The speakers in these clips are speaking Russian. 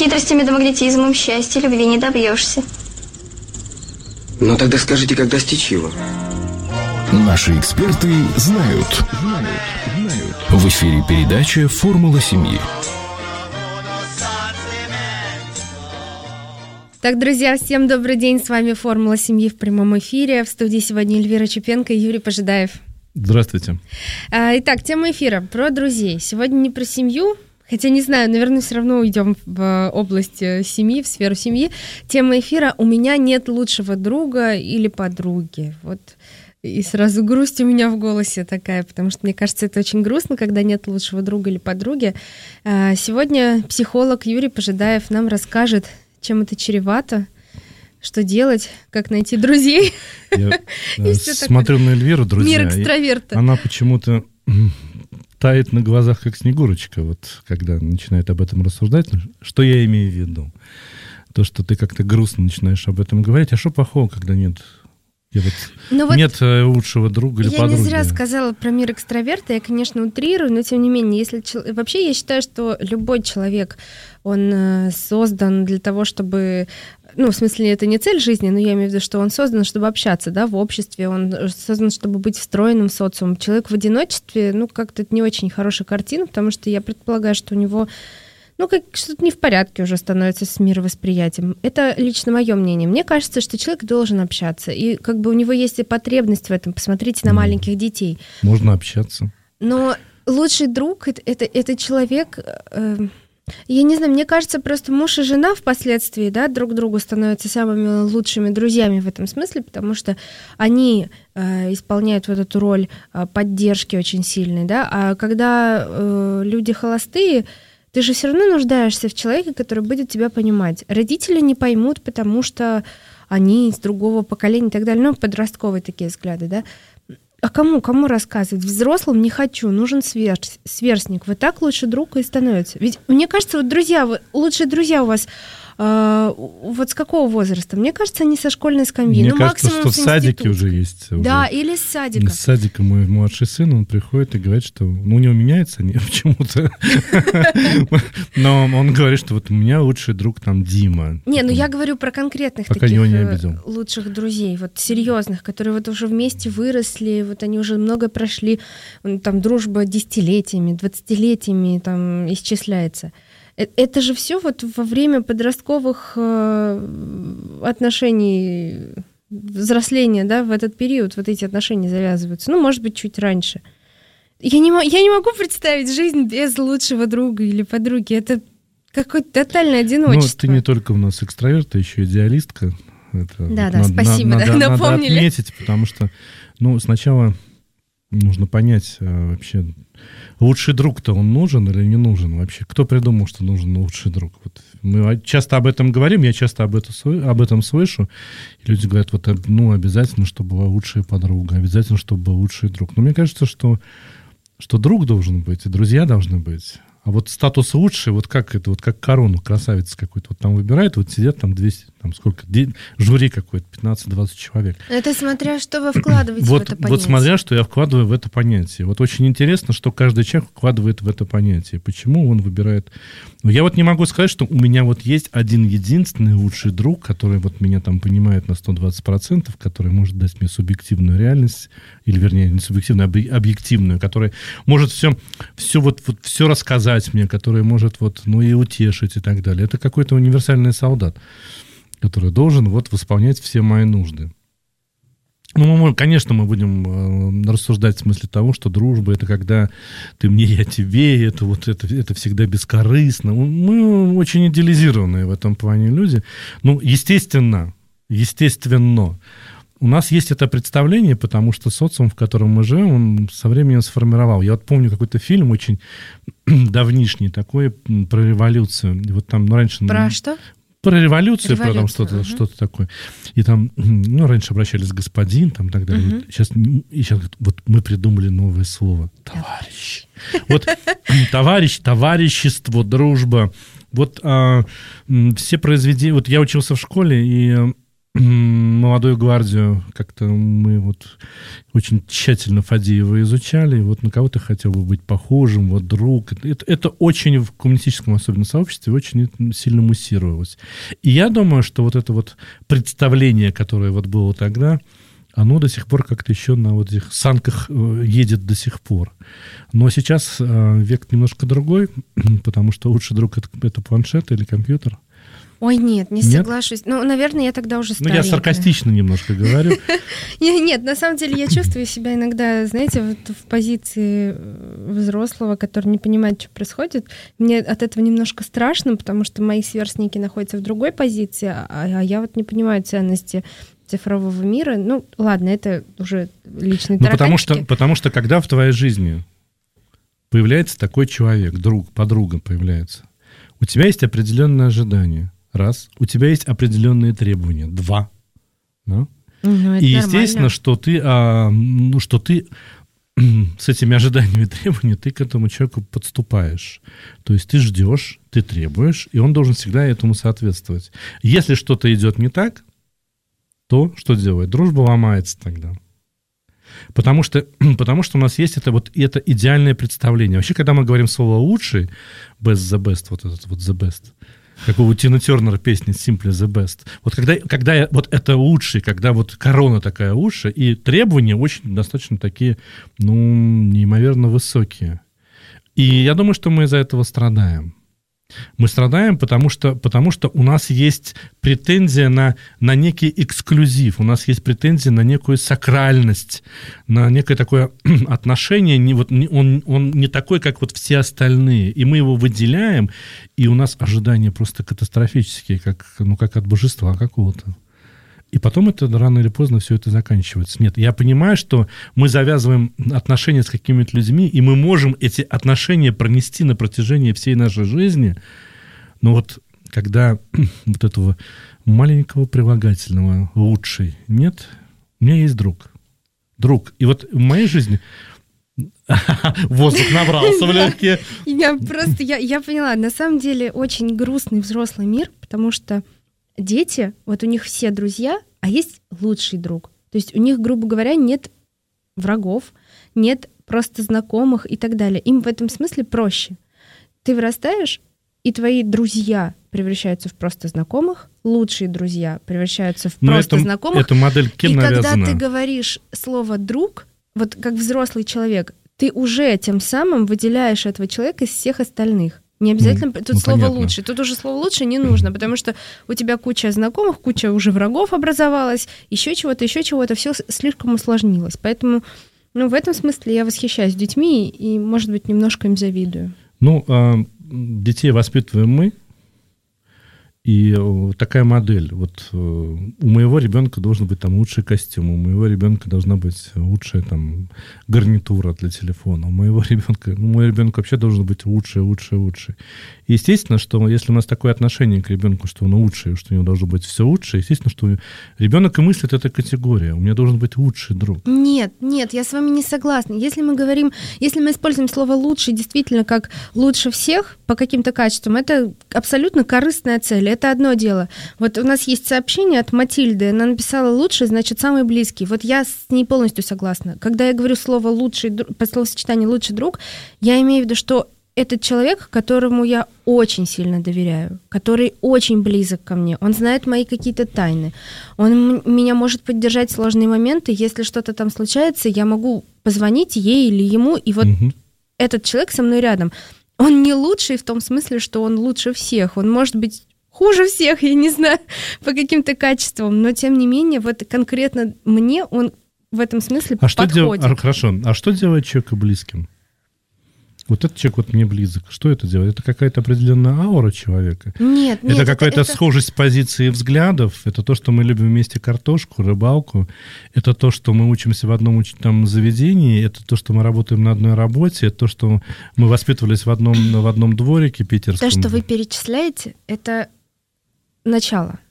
Хитростями да магнетизмом счастья, любви не добьешься. Ну тогда скажите, как достичь его? Наши эксперты знают. В эфире передача «Формула семьи». Так, друзья, всем добрый день. С вами «Формула семьи» в прямом эфире. В студии сегодня Эльвира Чупенко и Юрий Пожидаев. Здравствуйте. Итак, тема эфира про друзей. Сегодня не про семью, хотя не знаю, наверное, все равно уйдем в область семьи, в сферу семьи. Тема эфира «У меня нет лучшего друга или подруги». Вот. И сразу грусть у меня в голосе такая, потому что мне кажется, это очень грустно, когда нет лучшего друга или подруги. Сегодня психолог Юрий Пожидаев нам расскажет, чем это чревато, что делать, как найти друзей. Я смотрю на Эльвиру, друзья. Мир экстраверта. Она почему-то тает на глазах, как Снегурочка, вот когда начинает об этом рассуждать. Что я имею в виду? То, что ты как-то грустно начинаешь об этом говорить. А что плохого, когда нет... нет лучшего друга или подруги. Я не зря сказала про мир экстраверта, я, конечно, утрирую, но тем не менее, если вообще я считаю, что любой человек, он создан для того, чтобы, в смысле, это не цель жизни, но я имею в виду, что он создан, чтобы общаться, в обществе, он создан, чтобы быть встроенным в социум. Человек в одиночестве, как-то это не очень хорошая картина, потому что я предполагаю, что у него как что-то не в порядке уже становится с мировосприятием. Это лично мое мнение. Мне кажется, что человек должен общаться. И у него есть и потребность в этом. Посмотрите на маленьких детей. Можно общаться. Но лучший друг это человек... я не знаю, мне кажется, просто муж и жена впоследствии, друг другу становятся самыми лучшими друзьями в этом смысле, потому что они исполняют вот эту роль поддержки очень сильной, А когда люди холостые, ты же все равно нуждаешься в человеке, который будет тебя понимать. Родители не поймут, потому что они из другого поколения и так далее. Подростковые такие взгляды, А кому рассказывать? Взрослым не хочу, нужен сверстник. Вот так лучший друг и становится. Ведь мне кажется, лучшие друзья у вас вот с какого возраста? Мне кажется, они со школьной скамьи. Мне кажется, что в садике уже есть. Да, или с садика. С садика мой младший сын, он приходит и говорит, что у него меняется они почему-то. Но он говорит, что вот у меня лучший друг там Дима. Я говорю про конкретных таких лучших друзей, вот серьезных, которые вот уже вместе выросли, вот они уже много прошли, там дружба десятилетиями, 20-летиями там исчисляется. Это же все вот во время подростковых отношений, взросления, в этот период вот эти отношения завязываются. Может быть, чуть раньше. Я не могу представить жизнь без лучшего друга или подруги. Это какое-то тотальное одиночество. Ты не только у нас экстраверт, а еще идеалистка. Да, спасибо, напомнили. Надо отметить, потому что сначала нужно понять вообще, лучший друг-то он нужен или не нужен вообще? Кто придумал, что нужен лучший друг? Вот мы часто об этом говорим, я часто об этом слышу. И люди говорят, обязательно, чтобы была лучшая подруга, обязательно, чтобы был лучший друг. Но мне кажется, что друг должен быть, и друзья должны быть. А вот статус лучший, как корону красавицы какой-то там выбирают, сидят там 200, жюри какое-то, 15-20 человек. Это смотря, что вы вкладываете в это понятие. Вот смотря, что я вкладываю в это понятие. Вот очень интересно, что каждый человек вкладывает в это понятие. Почему он выбирает... Я не могу сказать, что у меня есть один единственный лучший друг, который меня там понимает на 120%, который может дать мне субъективную реальность, или, вернее, не субъективную, а объективную, который может все рассказать мне, который может и утешить и так далее. Это какой-то универсальный солдат, который должен восполнять все мои нужды. Конечно, мы будем рассуждать в смысле того, что дружба — это когда ты мне, я тебе, это всегда бескорыстно. Мы очень идеализированные в этом плане люди. Естественно, у нас есть это представление, потому что социум, в котором мы живем, он со временем сформировал. Я помню какой-то фильм очень давнишний такой про революцию. Там раньше... Про что? Про революцию, про там что-то такое. И там, раньше обращались господин, там и так далее. Сейчас говорят, мы придумали новое слово. Товарищ. Товарищество, дружба. Все произведения... Я учился в школе, и молодую гвардию как-то мы вот очень тщательно Фадеева изучали, и вот на кого ты хотел бы быть похожим, вот друг. Это очень в коммунистическом особенно сообществе очень сильно муссировалось. И я думаю, что вот это вот представление, которое вот было тогда, оно до сих пор как-то еще на вот этих санках едет до сих пор. Но сейчас век немножко другой, потому что лучший друг это планшет или компьютер. Ой, нет, не соглашусь. Ну, наверное, я тогда уже старенькая. Ну, я саркастично немножко говорю. Нет, на самом деле я чувствую себя иногда, знаете, вот в позиции взрослого, который не понимает, что происходит. Мне от этого немножко страшно, потому что мои сверстники находятся в другой позиции, а я вот не понимаю ценности цифрового мира. Ну, ладно, это уже личные тараканчики. Потому что когда в твоей жизни появляется такой человек, друг, подруга появляется, у тебя есть определенные ожидания. Раз. У тебя есть определенные требования. Два. Да? Ну, и естественно, что ты с этими ожиданиями и требованиями ты к этому человеку подступаешь. То есть ты ждешь, ты требуешь, и он должен всегда этому соответствовать. Если что-то идет не так, то что делает? Дружба ломается тогда. Потому что у нас есть это идеальное представление. Вообще, когда мы говорим слово «лучший», best the best, вот этот вот the best, как у Тины Тернер песни «Simply the best», вот когда вот это лучший, когда вот корона такая лучшая, и требования очень достаточно такие, ну, неимоверно высокие. И я думаю, что мы из-за этого страдаем. Мы страдаем, потому что у нас есть претензия на некий эксклюзив, у нас есть претензия на некую сакральность, на некое такое отношение, он не такой, как вот все остальные, и мы его выделяем, и у нас ожидания просто катастрофические, как от божества какого-то. И потом это рано или поздно все это заканчивается. Нет, я понимаю, что мы завязываем отношения с какими-то людьми, и мы можем эти отношения пронести на протяжении всей нашей жизни. Но вот когда вот этого маленького прилагательного «лучший» нет, у меня есть друг. Друг. И вот в моей жизни... Воздух набрался в легкие. Я поняла. На самом деле очень грустный взрослый мир, потому что дети, вот у них все друзья, а есть лучший друг. То есть у них, грубо говоря, нет врагов, нет просто знакомых и так далее. Им в этом смысле проще. Ты вырастаешь, и твои друзья превращаются в просто знакомых, лучшие друзья превращаются в просто знакомых. Это модель кем навязана? И когда ты говоришь слово «друг», вот как взрослый человек, ты уже тем самым выделяешь этого человека из всех остальных. Не обязательно тут слово понятно. «лучший». Тут уже слово «лучший» не нужно, потому что у тебя куча знакомых, куча уже врагов образовалась, еще чего-то, все слишком усложнилось. Поэтому, в этом смысле я восхищаюсь детьми и, может быть, немножко им завидую. Детей воспитываем мы, и такая модель. Вот у моего ребенка должен быть там лучший костюм, у моего ребенка должна быть лучшая там гарнитура для телефона, у моего ребенка, мой ребенок вообще должен быть лучший. И естественно, что если у нас такое отношение к ребенку, что он лучший, что у него должно быть все лучше, естественно, что ребенок и мыслит эта категория. У меня должен быть лучший друг. Нет, я с вами не согласна. Если мы используем слово «лучший» действительно как лучше всех по каким-то качествам, это абсолютно корыстная цель. Это одно дело. Вот у нас есть сообщение от Матильды. Она написала «лучший», значит, самый близкий. Вот я с ней полностью согласна. Когда я говорю слово «лучший», по словосочетанию «лучший друг», я имею в виду, что это человек, которому я очень сильно доверяю, который очень близок ко мне. Он знает мои какие-то тайны. Он меня может поддержать в сложные моменты. Если что-то там случается, я могу позвонить ей или ему, и вот этот человек со мной рядом. Он не лучший в том смысле, что он лучше всех. Он может быть хуже всех, я не знаю, по каким-то качествам, но тем не менее, вот конкретно мне он в этом смысле подходит. Хорошо, а что делает человека близким? Вот этот человек вот мне близок. Что это делает? Это какая-то определенная аура человека? Нет. Это какая-то схожесть позиций и взглядов? Это то, что мы любим вместе картошку, рыбалку? Это то, что мы учимся в одном там заведении? Это то, что мы работаем на одной работе? Это то, что мы воспитывались в одном дворике питерском? То, что вы перечисляете, это начало.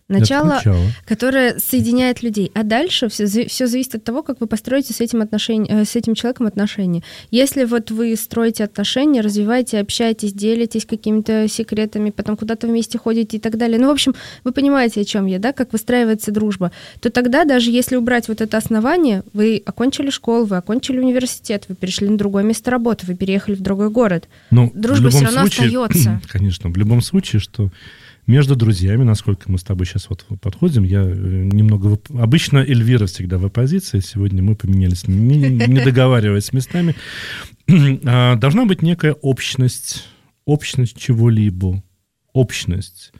Начало, которое соединяет людей. А дальше все зависит от того, как вы построите с этим человеком отношения. Если вот вы строите отношения, развиваете, общаетесь, делитесь какими-то секретами, потом куда-то вместе ходите и так далее. Ну, в общем, вы понимаете, о чем я, да, как выстраивается дружба. То тогда, даже если убрать вот это основание, вы окончили школу, вы окончили университет, вы перешли на другое место работы, вы переехали в другой город. Но дружба все равно остается. Конечно, в любом случае, что между друзьями, насколько мы с тобой сейчас вот подходим, я немного... Обычно Эльвира всегда в оппозиции, сегодня мы поменялись, не договариваясь местами. Должна быть некая общность чего-либо. Общность.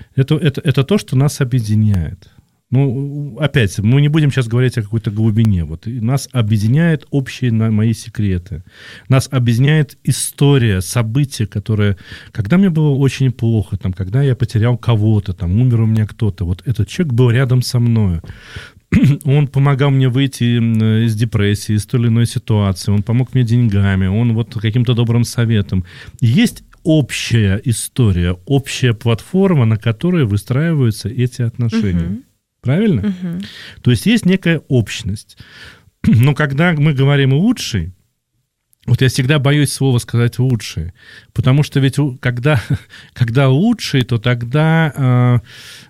Это то, что нас объединяет. Ну, опять, мы не будем сейчас говорить о какой-то глубине. Вот нас объединяет общие мои секреты. Нас объединяет история, события, которые... Когда мне было очень плохо, там, когда я потерял кого-то, там, умер у меня кто-то, вот этот человек был рядом со мной. Он помогал мне выйти из депрессии, из той или иной ситуации. Он помог мне деньгами, он вот каким-то добрым советом. Есть общая история, общая платформа, на которой выстраиваются эти отношения. Правильно? То есть есть некая общность. Но когда мы говорим «лучший», вот я всегда боюсь слова сказать «лучший», потому что ведь когда лучший, то тогда...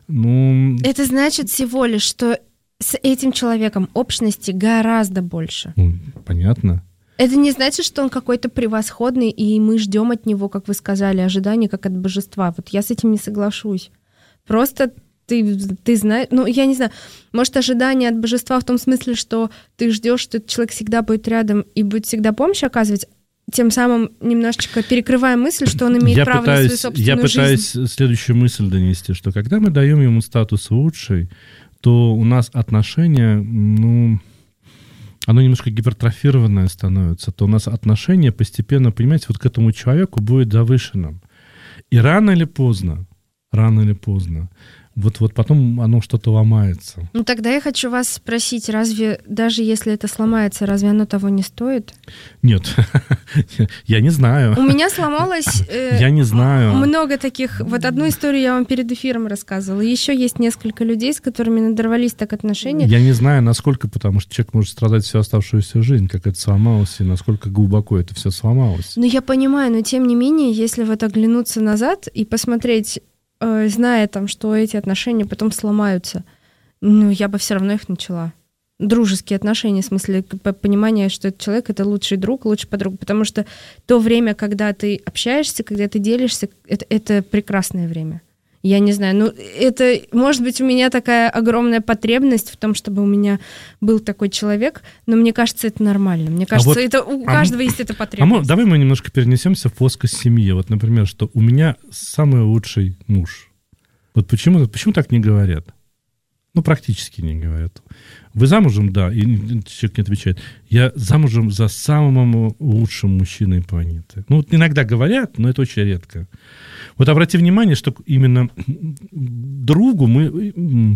Это значит всего лишь, что с этим человеком общности гораздо больше. Понятно. Это не значит, что он какой-то превосходный, и мы ждем от него, как вы сказали, ожидания, как от божества. Вот я с этим не соглашусь. Просто... Ты знаешь, ну, я не знаю, может, ожидание от божества в том смысле, что ты ждешь, что этот человек всегда будет рядом и будет всегда помощь оказывать, тем самым немножечко перекрывая мысль, что он имеет право на свою собственную жизнь. Я пытаюсь следующую мысль донести, что когда мы даем ему статус лучший, то у нас отношения, оно немножко гипертрофированное становится, то у нас отношение постепенно, понимаете, вот к этому человеку будет завышенным. И рано или поздно, вот потом оно что-то ломается. Ну, тогда я хочу вас спросить, разве даже если это сломается, разве оно того не стоит? Нет, я не знаю. У меня сломалось я не знаю. Много таких. Вот одну историю я вам перед эфиром рассказывала. Еще есть несколько людей, с которыми надорвались так отношения. Я не знаю, насколько, потому что человек может страдать всю оставшуюся жизнь, как это сломалось, и насколько глубоко это все сломалось. Ну, я понимаю, но тем не менее, если вот оглянуться назад и посмотреть, зная там, что эти отношения потом сломаются, я бы все равно их начала. Дружеские отношения, в смысле понимания, что этот человек — это лучший друг, лучший подруга, потому что то время, когда ты общаешься, когда ты делишься, это прекрасное время. Я не знаю, это, может быть, у меня такая огромная потребность в том, чтобы у меня был такой человек, но мне кажется, это нормально. Мне кажется, это у каждого есть эта потребность. Давай мы немножко перенесемся в плоскость семьи. Вот, например, что у меня самый лучший муж. Вот почему так не говорят? Практически не говорят. Вы замужем? Да. И человек не отвечает. Я замужем за самым лучшим мужчиной планеты. Иногда говорят, но это очень редко. Вот обрати внимание, что именно другу мы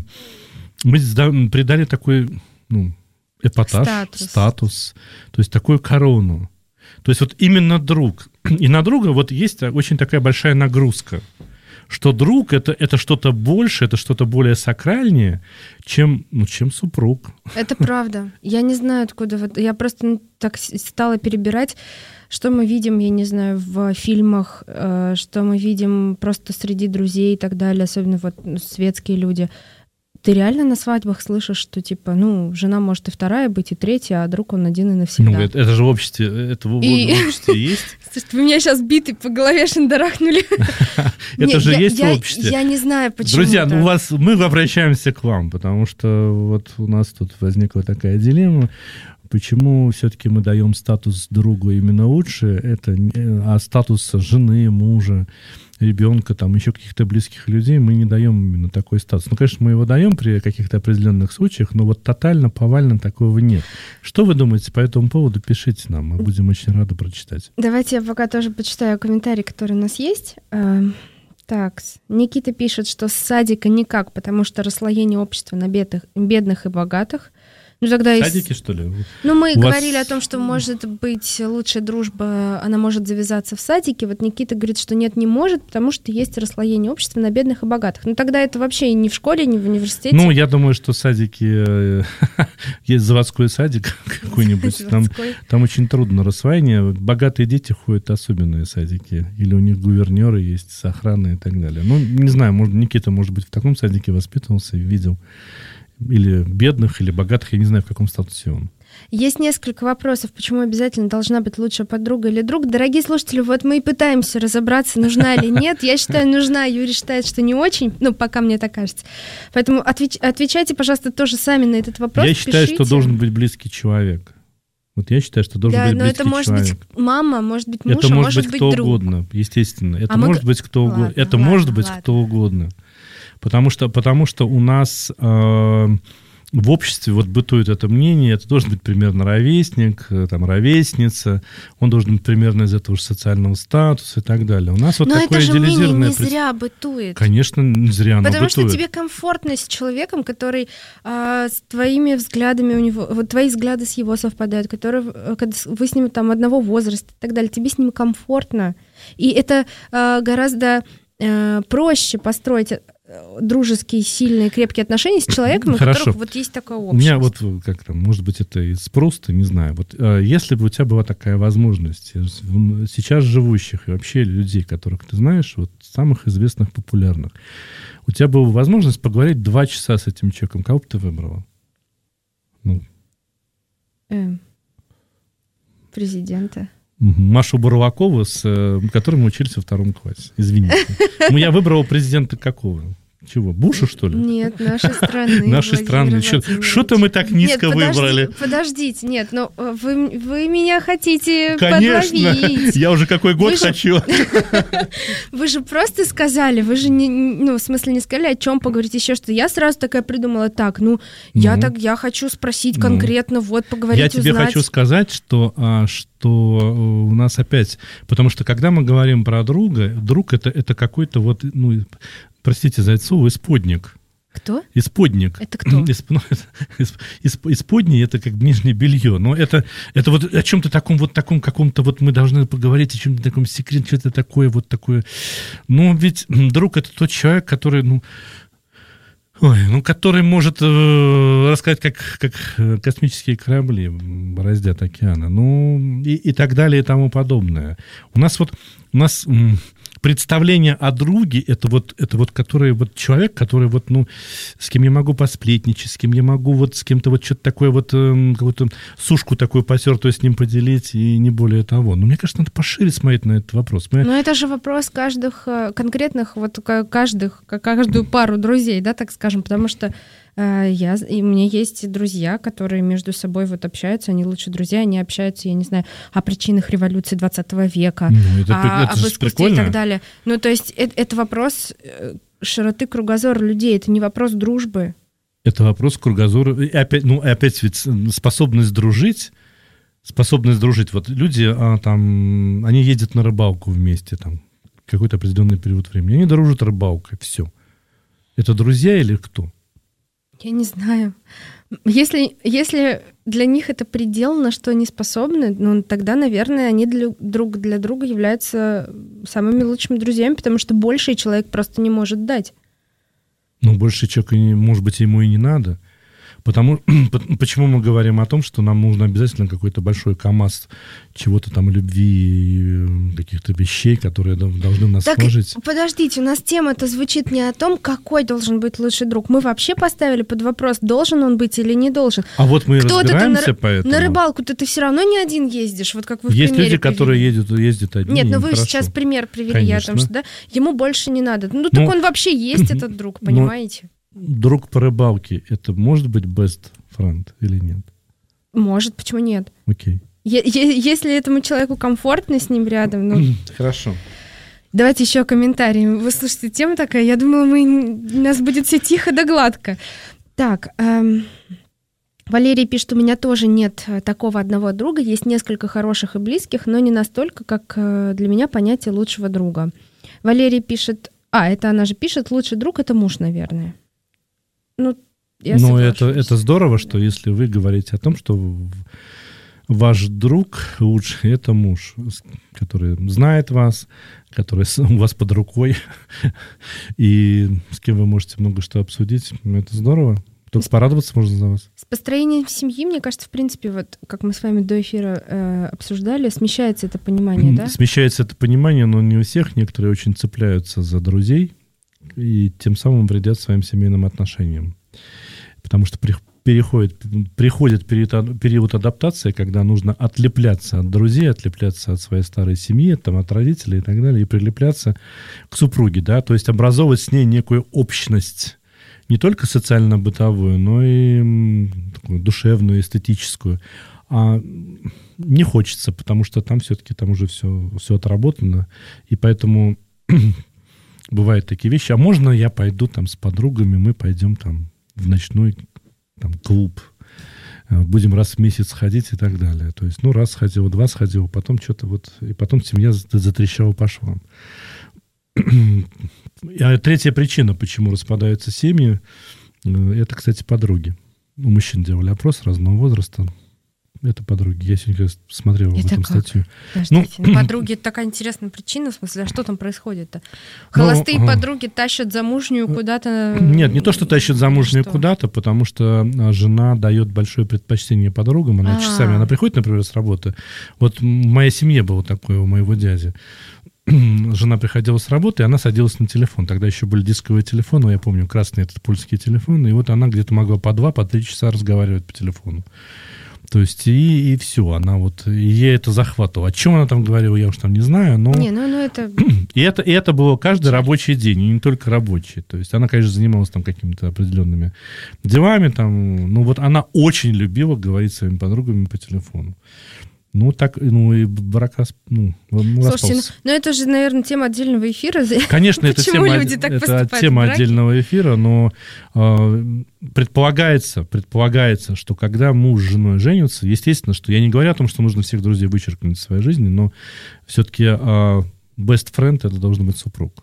придали такой эпатаж, статус, то есть такую корону. То есть вот именно друг. И на друга вот есть очень такая большая нагрузка, что друг — это что-то больше, это что-то более сакральнее, чем супруг. Это правда. Я не знаю, откуда... Я просто так стала перебирать, что мы видим, я не знаю, в фильмах, что мы видим просто среди друзей и так далее, особенно вот светские люди. Ты реально на свадьбах слышишь, что типа, жена может и вторая быть, и третья, а друг он один и навсегда. Это же в обществе, это в обществе есть. Вы меня сейчас битой по голове шандарахнули. Это же есть в обществе. Я не знаю, почему. Друзья, мы обращаемся к вам, потому что вот у нас тут возникла такая дилемма. Почему все-таки мы даем статус другу именно лучше, а статус жены, мужа, ребенка, там еще каких-то близких людей мы не даем именно такой статус. Конечно, мы его даем при каких-то определенных случаях, но вот тотально, повально такого нет. Что вы думаете по этому поводу? Пишите нам, мы будем очень рады прочитать. Давайте я пока тоже почитаю комментарий, который у нас есть. Так, Никита пишет, что с садика никак, потому что расслоение общества на бедных и богатых. Ну, тогда В садике, что ли? Ну, мы У вас- говорили о том, что, может быть, лучшая дружба, она может завязаться в садике. Вот Никита говорит, что нет, не может, потому что есть расслоение общества на бедных и богатых. Ну, тогда это вообще не в школе, не в университете. Ну, я думаю, что садики... Есть заводской садик какой-нибудь. Там очень трудно рассвоение. Богатые дети ходят в особенные садики. Или у них гувернеры есть с охраной и так далее. Ну, не знаю, Никита, может быть, в таком садике воспитывался и видел. Или бедных, или богатых. Я не знаю, в каком статусе он. Есть несколько вопросов, почему обязательно должна быть лучшая подруга или друг. Дорогие слушатели, вот мы и пытаемся разобраться, нужна или нет. Я считаю, нужна, Юрий считает, что не очень, ну, пока мне так кажется. Поэтому отвечайте, пожалуйста, тоже сами на этот вопрос. Я считаю, пишите. что должен быть близкий человек. Вот я считаю, что должен быть близкий человек. Да, но это может быть мама, может быть муж, это а может быть кто друг. угодно, естественно. Это мы может быть кто угодно. Ладно, Это ладно, может быть ладно. кто угодно. Потому что у нас в обществе вот бытует это мнение, это должен быть примерно ровесник, там, ровесница, он должен быть примерно из этого же социального статуса и так далее. У нас вот Но такое это же мнение идеализированное... не зря бытует. Конечно, не зря оно Потому бытует. что тебе комфортно с человеком, который с твоими взглядами, у него, вот твои взгляды с его совпадают, который, когда вы с ним там одного возраста и так далее, тебе с ним комфортно. И это гораздо проще построить дружеские, сильные, крепкие отношения с человеком, у которых вот есть такое общество. У меня вот, как там, может быть, это из Пруста, не знаю. Вот если бы у тебя была такая возможность, сейчас живущих и вообще людей, которых ты знаешь, вот самых известных, популярных, у тебя была возможность поговорить 2 часа с этим человеком, кого бы ты выбрала? Ну. Президента. Машу Бурлакову, с которой мы учились во 2 классе. Извините. Я выбрал президента какого? Чего? Буша, что ли? Нет, нашей страны. Нашей страны. Что-то мы так низко выбрали. Подождите, нет, но вы меня хотите Конечно. подловить. Я уже какой год хочу. Вы же просто сказали, вы же в смысле не сказали, о чем поговорить, еще что. Я сразу такая придумала, я хочу спросить конкретно, вот поговорить, я тебе узнать. хочу сказать, что у нас опять, потому что когда мы говорим про друга, друг это какой-то вот, простите за это слово, исподник. Кто? Исподник. Это кто? Исподний — это как нижнее белье. Но это вот о чем-то таком каком-то вот мы должны поговорить о чем-то таком секрете, что-то такое, вот такое. Но ведь друг — это тот человек, который, который может рассказать, как космические корабли бороздят океаны, и так далее, и тому подобное. У нас представление о друге это вот который вот человек, который вот, с кем я могу посплетничать, с кем я могу вот с кем-то вот что-то такое вот, какую-то сушку такую потертую с ним поделить, и не более того. Но мне кажется, надо пошире смотреть на этот вопрос. Но это же вопрос конкретных, вот каждую пару друзей, да, так скажем, потому что у меня есть друзья, которые между собой вот общаются, они лучшие друзья, они общаются, я не знаю, о причинах революции 20 века, об искусстве и так далее. То есть это вопрос широты кругозора людей, это не вопрос дружбы. Это вопрос кругозора. И опять ведь способность дружить. Вот люди, они ездят на рыбалку вместе, какой-то определенный период времени. Они дружат рыбалкой, все. Это друзья или кто? Я не знаю. Если для них это предел, на что они способны, тогда, наверное, они друг для друга являются самыми лучшими друзьями, потому что больший человек просто не может дать. Больше человека, может быть, ему и не надо. Почему мы говорим о том, что нам нужно обязательно какой-то большой КАМАЗ чего-то там, любви, каких-то вещей, которые должны нас сложить. Подождите, у нас тема-то звучит не о том, какой должен быть лучший друг. Мы вообще поставили под вопрос, должен он быть или не должен. А вот мы и разбираемся поэтому. На рыбалку-то ты все равно не один ездишь, вот как вы в Есть примере люди, которые ездят одни. Нет, вы сейчас пример привели, Конечно. о том, что ему больше не надо. Так он вообще есть, этот друг, понимаете? Друг по рыбалке, это может быть best friend или нет? Может, почему нет? Окей. Если этому человеку комфортно с ним рядом, Хорошо. Давайте еще комментарий. Вы слушайте, тема такая, я думала, у нас будет все тихо да гладко. Так, Валерий пишет, у меня тоже нет такого одного друга, есть несколько хороших и близких, но не настолько, как для меня понятие лучшего друга. Валерий пишет, это она же пишет, лучший друг — это муж, наверное. Я Но соглашусь. это здорово, что если вы говорите о том, что ваш друг лучший — это муж, который знает вас, который у вас под рукой, и с кем вы можете много что обсудить. Это здорово. Только порадоваться можно за вас. С построением семьи, мне кажется, в принципе, вот как мы с вами до эфира обсуждали, смещается это понимание, да? Смещается это понимание, но не у всех. Некоторые очень цепляются за друзей и тем самым вредят своим семейным отношениям. Потому что приходит период адаптации, когда нужно отлепляться от друзей, отлепляться от своей старой семьи, там, от родителей и так далее, и прилепляться к супруге, да, то есть образовывать с ней некую общность, не только социально-бытовую, но и такую душевную, эстетическую. А не хочется, потому что там все-таки там уже все отработано, и поэтому бывают такие вещи. А можно я пойду там с подругами, мы пойдем там в ночной там клуб, будем раз в месяц ходить и так далее. То есть, раз сходил, два сходил, потом что-то вот, и потом семья затрещала по швам. А третья причина, почему распадаются семьи, это, кстати, подруги. У мужчин делали опрос разного возраста. Это подруги. Я сегодня смотрел об этом статью. Подруги — это такая интересная причина, в смысле, а что там происходит-то? Холостые подруги тащат замужнюю куда-то? Нет, не то, что тащат замужнюю куда-то, потому что жена дает большое предпочтение подругам. Она часами, она приходит, например, с работы. Вот в моей семье было такое у моего дяди. Жена приходила с работы, и она садилась на телефон. Тогда еще были дисковые телефоны, я помню, красные этот польские телефоны. И вот она где-то могла по 2-3 часа разговаривать по телефону. То есть и все, она вот, ей это захватывало. О чем она там говорила, я уж там не знаю, но... это... И это было каждый рабочий день, и не только рабочий. То есть она, конечно, занималась там какими-то определенными делами, там, вот она очень любила говорить с своими подругами по телефону. И брак распался. Слушайте, это же, наверное, тема отдельного эфира. Конечно, это тема отдельного эфира, но предполагается, что когда муж с женой женятся, естественно, что я не говорю о том, что нужно всех друзей вычеркнуть из своей жизни, но все-таки best friend — это должен быть супруг.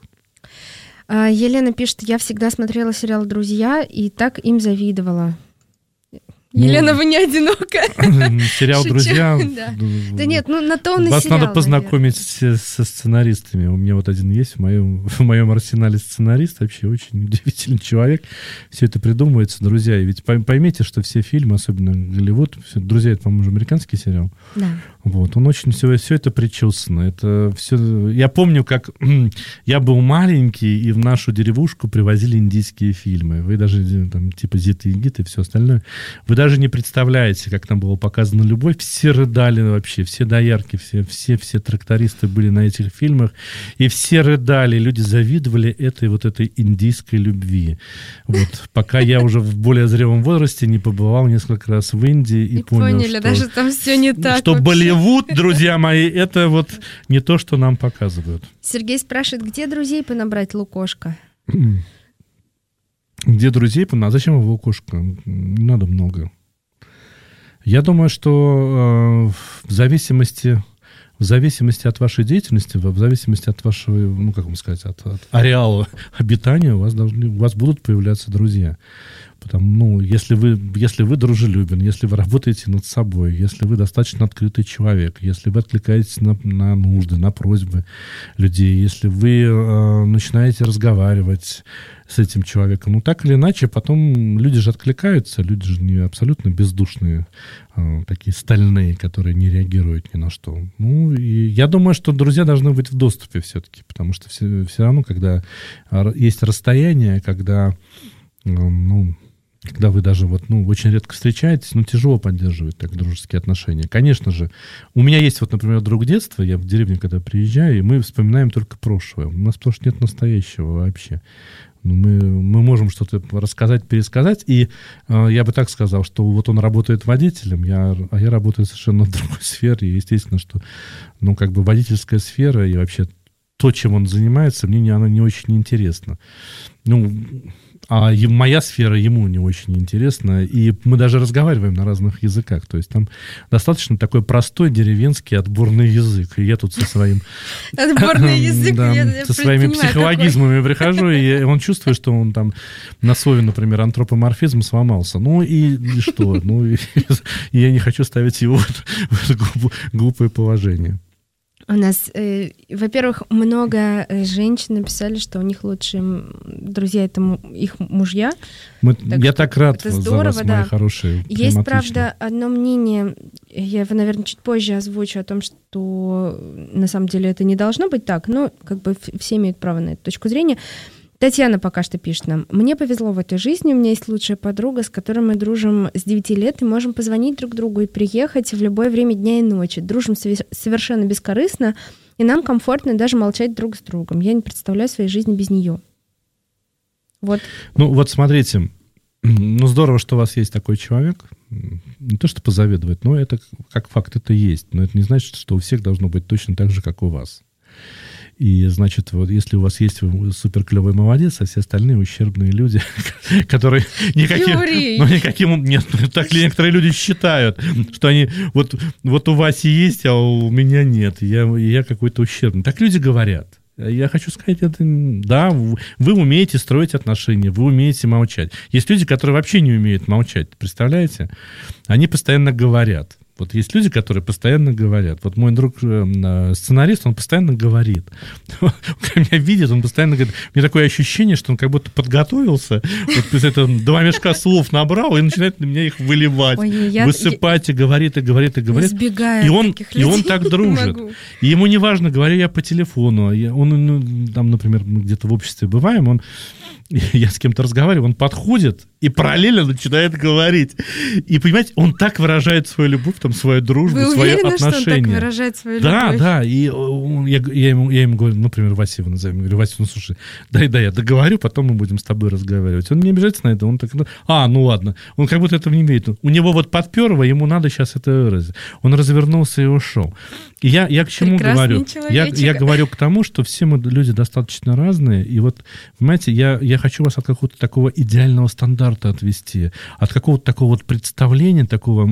Елена пишет: я всегда смотрела сериал «Друзья» и так им завидовала. Елена, вы не одинока. Сериал «Друзья». Да нет, на то он и сериал. Вас надо познакомить со сценаристами. У меня вот один есть в моем арсенале сценарист, вообще очень удивительный человек. Все это придумывается, друзья. И ведь поймите, что все фильмы, особенно Голливуд, «Друзья» — это, по-моему, уже американский сериал. Да. Вот, он очень все это причесано. Это все... Я помню, как я был маленький, и в нашу деревушку привозили индийские фильмы. Вы даже там типа «Зита и Гита» и все остальное. Вы даже не представляете, как там была показана любовь. Все рыдали вообще, все доярки, все трактористы были на этих фильмах, и все рыдали, люди завидовали этой индийской любви. Вот, пока я уже в более зрелом возрасте не побывал несколько раз в Индии и понял, поняли, что, даже там все не так. Что Болливуд, друзья мои, это вот не то, что нам показывают. Сергей спрашивает, где друзей понабрать, Лукошка? Где друзей понабрать? А зачем его Лукошка? Не надо много. Я думаю, что в зависимости от вашей деятельности, в зависимости от вашего, от ареала обитания у вас будут появляться друзья. Если вы дружелюбен, если вы работаете над собой, если вы достаточно открытый человек, если вы откликаетесь на нужды, на просьбы людей, если вы начинаете разговаривать с этим человеком, так или иначе, потом люди же откликаются, люди же не абсолютно бездушные, такие стальные, которые не реагируют ни на что. И я думаю, что друзья должны быть в доступе все-таки, потому что все равно, когда есть расстояние, когда вы даже очень редко встречаетесь, тяжело поддерживать так дружеские отношения. Конечно же, у меня есть, например, друг детства, я в деревню когда приезжаю, и мы вспоминаем только прошлое. У нас потому что нет настоящего вообще. Мы можем что-то рассказать, пересказать, и я бы так сказал, что он работает водителем, а я работаю совершенно в другой сфере, и естественно, что водительская сфера и вообще то, чем он занимается, мне она не очень интересна. моя сфера ему не очень интересна, и мы даже разговариваем на разных языках, то есть там достаточно такой простой деревенский отборный язык, и я тут со своим... Отборный язык, я со своими понимаю, психологизмами прихожу, и он чувствует, что он там на слове, например, антропоморфизм сломался. Ну и что? Ну и я не хочу ставить его в это глупое положение. У нас, во-первых, много женщин написали, что у них лучшие друзья — это их мужья. Я так рад это за здорово, вас, да. мои хорошие. Есть, Прям правда, отлично. одно мнение, я его, наверное, чуть позже озвучу, о том, что на самом деле это не должно быть так, но как бы все имеют право на эту точку зрения. Татьяна пока что пишет нам: «Мне повезло в этой жизни, у меня есть лучшая подруга, с которой мы дружим с 9 лет и можем позвонить друг другу и приехать в любое время дня и ночи. Дружим совершенно бескорыстно, и нам комфортно даже молчать друг с другом. Я не представляю своей жизни без нее». Вот. Ну вот смотрите, ну здорово, что у вас есть такой человек. Не то, что позавидовать, но это как факт, это есть. Но это не значит, что у всех должно быть точно так же, как у вас. И, значит, вот если у вас есть супер клевый молодец, а все остальные ущербные люди, которые никаким... Нет, так ли некоторые люди считают, что они... Вот у Васи есть, а у меня нет. Я какой-то ущербный. Так люди говорят. Я хочу сказать, это, да, вы умеете строить отношения, вы умеете молчать. Есть люди, которые вообще не умеют молчать, представляете? Они постоянно говорят. Вот есть люди, которые постоянно говорят. Вот мой друг сценарист, он постоянно говорит. Когда меня видит, он постоянно говорит. У меня такое ощущение, что он как будто подготовился, вот это 2 мешка слов набрал и начинает на меня их выливать, высыпать, и говорит, и говорит, и говорит. И он так дружит. И ему не важно, говорю я по телефону. Он, там, например, мы где-то в обществе бываем, я с кем-то разговариваю, он подходит и параллельно начинает говорить. И, понимаете, он так выражает свою любовь, там, свою дружбу, свое отношение. Что он так выражает свою любовь? Да. И я ему говорю, например, Вася его назовем. Я говорю: Вася, ну слушай, дай, я договорю, потом мы будем с тобой разговаривать. Он не обижается на это, он так, ну ладно. Он как будто этого не имеет. У него вот подперво, ему надо сейчас это выразить. Он развернулся и ушел. И я к чему говорю? Я говорю к тому, что все мы люди достаточно разные, и вот, понимаете, я хочу вас от какого-то такого идеального стандарта отвести, от какого-то такого вот представления, такого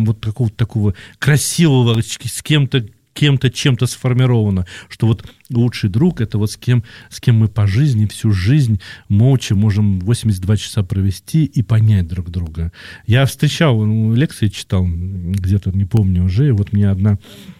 красивого, с кем-то, чем-то сформировано, что вот лучший друг — это вот с кем мы по жизни, всю жизнь молча можем 82 часа провести и понять друг друга. Я встречал, лекции читал где-то, не помню уже, и вот мне одна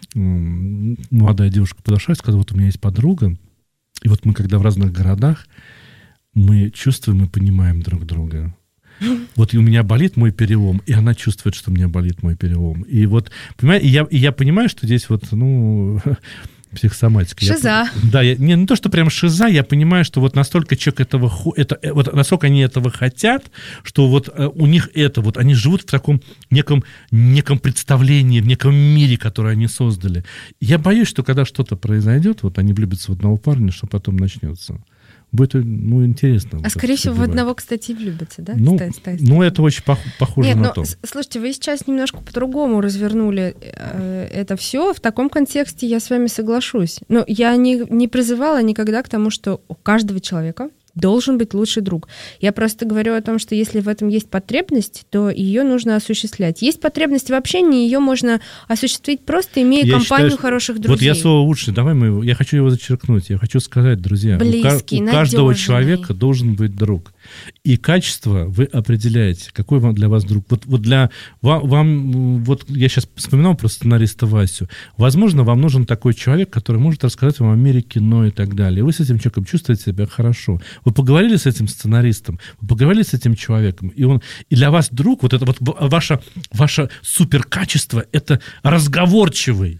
молодая девушка подошла и сказала: вот у меня есть подруга, и вот мы когда в разных городах, мы чувствуем и понимаем друг друга. Вот и у меня болит мой перелом, и она чувствует, что у меня болит мой перелом. И вот, понимаете, я понимаю, что здесь вот, психосоматика. Шиза. Не то, что прям шиза, я понимаю, что вот настолько человек вот настолько они этого хотят, что вот у них это, вот они живут в таком неком представлении, в неком мире, который они создали. Я боюсь, что когда что-то произойдет, вот они влюбятся в одного парня, что потом начнется. Будет, интересно. А скорее всего, в одного, кстати, влюбятся, да? Это очень похоже на то. Слушайте, вы сейчас немножко по-другому развернули это все. В таком контексте я с вами соглашусь. Но я не призывала никогда к тому, что у каждого человека должен быть лучший друг. Я просто говорю о том, что если в этом есть потребность, то ее нужно осуществлять. Есть потребность в общении, ее можно осуществить просто имея компанию хороших друзей. Вот я слово лучше, я хочу его зачеркнуть. Я хочу сказать, друзья, близкий, у каждого человека должен быть друг. И качество вы определяете, какой для вас друг. Вот для вам, вот я сейчас вспоминал про сценариста Васю. Возможно, вам нужен такой человек, который может рассказать вам о мире кино и так далее. Вы с этим человеком чувствуете себя хорошо. Вы поговорили с этим сценаристом, вы поговорили с этим человеком, и для вас друг, вот это вот ваше суперкачество, это разговорчивый.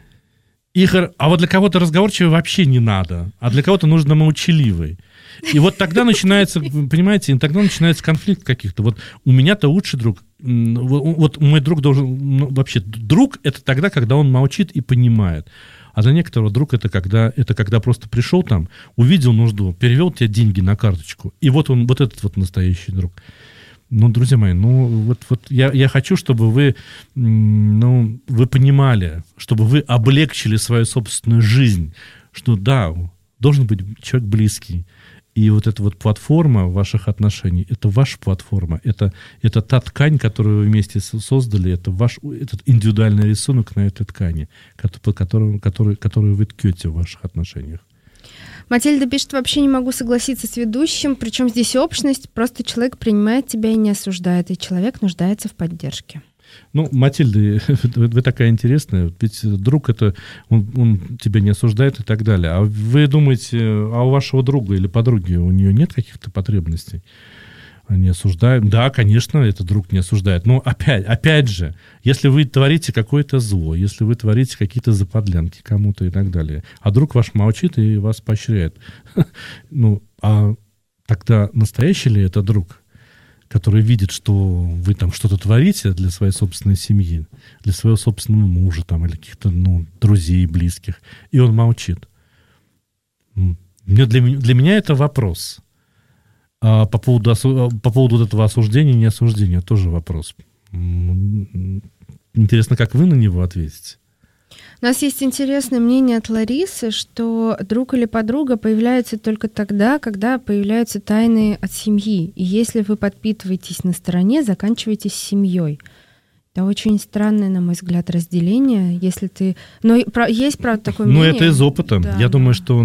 А вот для кого-то разговорчивый вообще не надо, а для кого-то нужно молчаливый. И вот тогда начинается, понимаете, тогда начинается конфликт каких-то. Вот у меня-то лучший друг. Вот мой друг должен... вообще, друг — это тогда, когда он молчит и понимает. А для некоторого друг это когда просто пришел там, увидел нужду, перевел тебе деньги на карточку. И вот он, вот этот вот настоящий друг. Друзья мои, я хочу, чтобы вы понимали, чтобы вы облегчили свою собственную жизнь, что да, должен быть человек близкий. И вот эта вот платформа ваших отношений, это ваша платформа, это та ткань, которую вы вместе создали, это этот индивидуальный рисунок на этой ткани, которую вы ткете в ваших отношениях. Матильда пишет, вообще не могу согласиться с ведущим, причем здесь общность, просто человек принимает тебя и не осуждает, и человек нуждается в поддержке. Ну, Матильда, вы такая интересная, ведь друг это, он тебя не осуждает и так далее. А вы думаете, а у вашего друга или подруги у нее нет каких-то потребностей? Не осуждают? Да, конечно, этот друг не осуждает. Но опять же, если вы творите какое-то зло, если вы творите какие-то заподлянки кому-то и так далее, а друг ваш молчит и вас поощряет, ну, а тогда настоящий ли это друг? Который видит, что вы там что-то творите для своей собственной семьи, для своего собственного мужа там, или каких-то друзей, близких, и он молчит. Для меня это вопрос. А по поводу вот этого осуждения, не осуждения, тоже вопрос. Интересно, как вы на него ответите? У нас есть интересное мнение от Ларисы, что друг или подруга появляются только тогда, когда появляются тайны от семьи. И если вы подпитываетесь на стороне, заканчиваетесь семьей. Это очень странное, на мой взгляд, разделение. Если ты... Но есть, правда, такое мнение. Ну, это из опыта. Да. Я думаю, что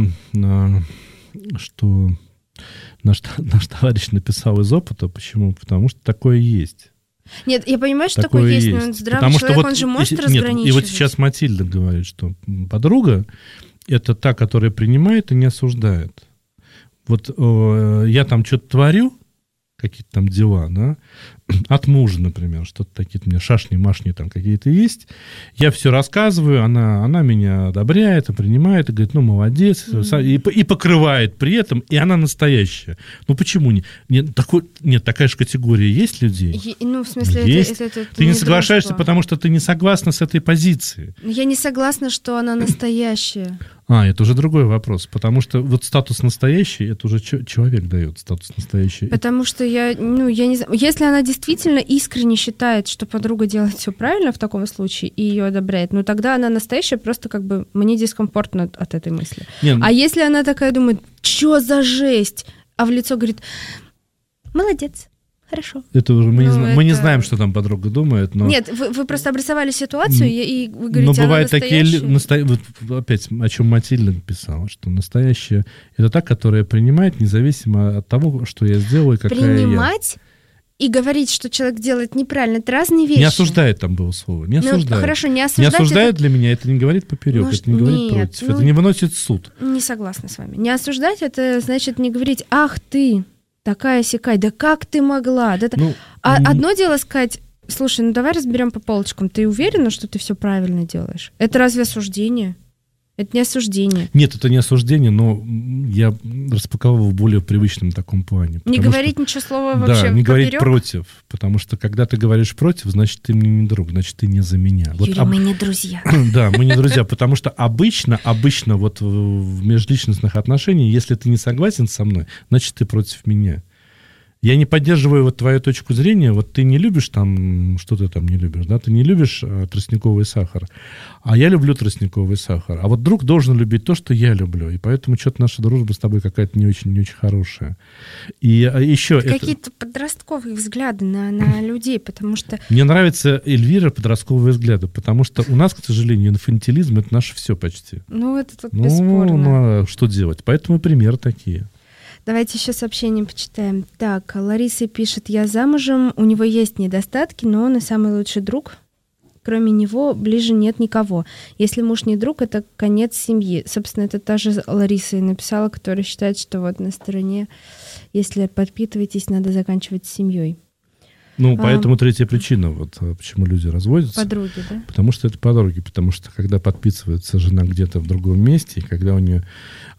наш товарищ написал из опыта. Почему? Потому что такое есть. Нет, я понимаю, что такое есть, но он здравый человек, он же может разграничивать. И вот сейчас Матильда говорит, что подруга — это та, которая принимает и не осуждает. Вот я там что-то творю, какие-то там дела, да, от мужа, например, что-то такие у меня шашни-машни там какие-то есть, я все рассказываю, она меня одобряет, принимает, и говорит, ну, молодец, и покрывает при этом, и она настоящая. Ну, почему не? Нет, такая же категория есть людей? Ну, в смысле, есть. Это ты не соглашаешься, потому что ты не согласна с этой позицией. Я не согласна, что она настоящая. Это уже другой вопрос, потому что вот статус настоящий, это уже человек дает статус настоящий. Потому что я не знаю, если она действительно искренне считает, что подруга делает все правильно в таком случае и ее одобряет, ну тогда она настоящая, просто как бы мне дискомфортно от этой мысли. А если она такая думает, что за жесть, а в лицо говорит, молодец. Хорошо. Это уже мы не знаем, что там подруга думает. Но... Нет, вы просто обрисовали ситуацию, и вы говорите, но бывают она настоящая. Вот опять, о чем Матильда написала, что настоящая — это та, которая принимает, независимо от того, что я сделаю и какая принимать и говорить, что человек делает неправильно, это разные вещи. Не осуждает там было слово. Не осуждает. Хорошо, не осуждает. Не осуждает это... для меня, это не говорит поперек, это не говорит против, это не выносит в суд. Не согласна с вами. Не осуждать — это значит не говорить, ах ты, такая-сякая, да как ты могла? Да одно дело сказать, слушай, давай разберем по полочкам, ты уверена, что ты все правильно делаешь? Это разве осуждение? Это не осуждение. Нет, это не осуждение, но я распаковал в более привычном таком плане. Не говорить ничего слова вообще Да, не поперёк? говорить против, потому что когда ты говоришь против, значит, ты мне не друг, значит, ты не за меня. Юрий, мы не друзья. Да, мы не друзья, потому что обычно вот в межличностных отношениях, если ты не согласен со мной, значит, ты против меня. Я не поддерживаю вот твою точку зрения, вот ты не любишь там, что ты там не любишь, да, ты не любишь тростниковый сахар, а я люблю тростниковый сахар, а вот друг должен любить то, что я люблю, и поэтому что-то наша дружба с тобой какая-то не очень хорошая. И еще какие-то подростковые взгляды на людей, потому что... Мне нравится, Эльвира, подростковые взгляды, потому что у нас, к сожалению, инфантилизм — это наше все почти. Ну, это тут бесспорно. Ну, а что делать? Поэтому примеры такие. Давайте еще сообщение почитаем. Так, Лариса пишет, я замужем, у него есть недостатки, но он и самый лучший друг. Кроме него ближе нет никого. Если муж не друг, это конец семьи. Собственно, это та же Лариса и написала, которая считает, что вот на стороне, если подпитываетесь, надо заканчивать с семьей. Ну, поэтому третья причина, вот почему люди разводятся. Подруги, да? Потому что это подруги, потому что когда подписывается жена где-то в другом месте, и когда у нее